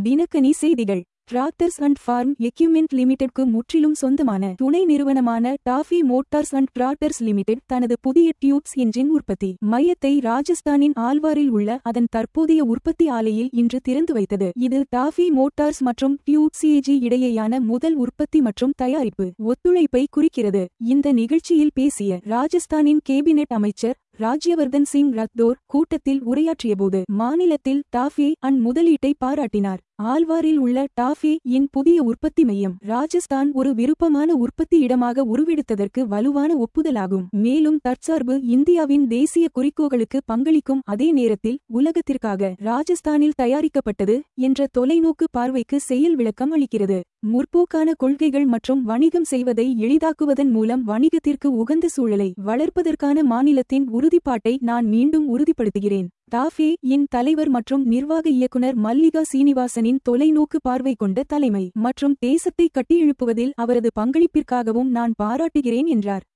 தினக்கனி செய்திகள். Tractors and form equipment லிமிடெட்க்கு முற்றிலும் சொந்தமான துணை நிறுவனமான TAFE motors and tractors limited தனது புதிய டியூப்ஸ் என்ஜின் உற்பத்தி மையத்தை ராஜஸ்தானின் ஆல்வாரில் உள்ள அதன் தற்போதைய உற்பத்தி ஆலையில் இன்று திறந்து வைத்தது. இது டாஃபி மோட்டார்ஸ் மற்றும் டியூப்சிஏஜி இடையேயான முதல் உற்பத்தி மற்றும் தயாரிப்பு ஒத்துழைப்பை குறிக்கிறது. இந்த நிகழ்ச்சியில் பேசிய ராஜஸ்தானின் கேபினெட் அமைச்சர் ராஜ்யவர்தன் சிங் ரத்தோர் கூட்டத்தில் உரையாற்றியபோது மாநிலத்தில் டாஃபி அண்ட் முதலீட்டை பாராட்டினார். ஆல்வாரில் உள்ள டாஃபி இன் புதிய உற்பத்தி மையம் ராஜஸ்தான் ஒரு விருப்பமான உற்பத்தி இடமாக உருவெடுத்ததற்கு வலுவான ஒப்புதலாகும். மேலும் தற்சார்பு இந்தியாவின் தேசிய குறிக்கோளுக்கு பங்களிக்கும் அதே நேரத்தில் உலகத்திற்காக ராஜஸ்தானில் தயாரிக்கப்பட்டது என்ற தொலைநோக்கு பார்வைக்கு செயல் விளக்கம் அளிக்கிறது. முற்போக்கான கொள்கைகள் மற்றும் வணிகம் செய்வதை எளிதாக்குவதன் மூலம் வணிகத்திற்கு உகந்த சூழலை வளர்ப்பதற்கான மாநிலத்தின் உறுதிப்பாட்டை நான் மீண்டும் உறுதிப்படுத்துகிறேன். டாஃபி இன் தலைவர் மற்றும் நிர்வாக இயக்குனர் மல்லிகா சீனிவாசனின் தொலைநோக்கு பார்வை கொண்ட தலைமை மற்றும் தேசத்தை கட்டியெழுப்புவதில் அவரது பங்களிப்பிற்காகவும் நான் பாராட்டுகிறேன் என்றார்.